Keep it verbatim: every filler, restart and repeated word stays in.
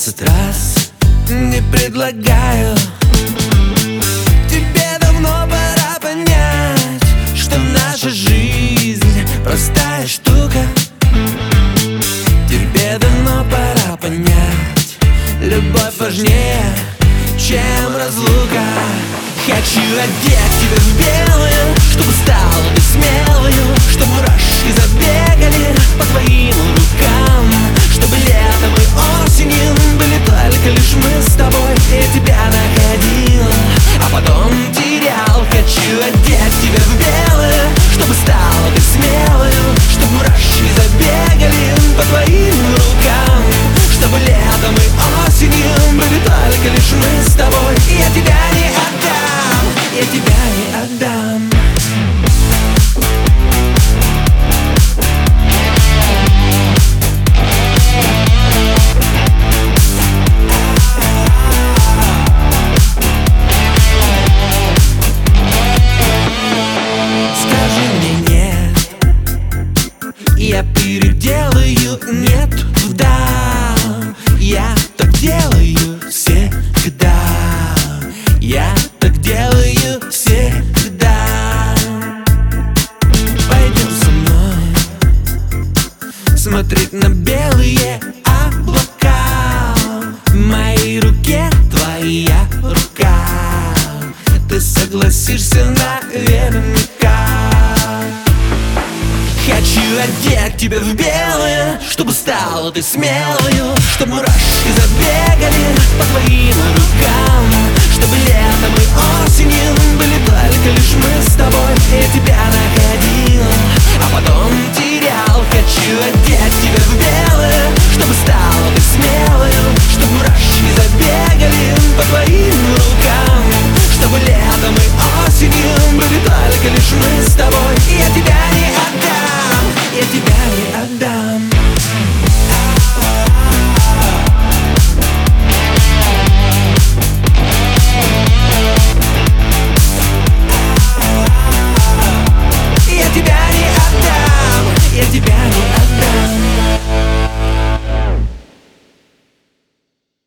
двадцать раз не предлагаю. Тебе давно пора понять, что наша жизнь простая штука. Тебе давно пора понять, любовь важнее, чем разлука. Хочу одеть тебя в белое, чтобы стала ты смелою, чтобы мурашки забегали по твоим рукам, чтобы летом и осенью были только лишь мы с тобой. Я тебя находил, а потом терял. Хочу одеть тебя в белое, чтобы стала ты смелою, чтобы мурашки забегали по твоим рукам, чтобы летом и осенью были только лишь мы с тобой. Я тебя не отдам, я тебя не отдам. Скажи мне нет, я переделаю нет туда. Я так делаю всегда, я так делаю всегда. Пойдем со мной смотреть на белые облака. В моей руке твоя рука, ты согласишься наверняка. Хочу одеть тебя в белое, чтобы стала ты смелою, чтобы мурашки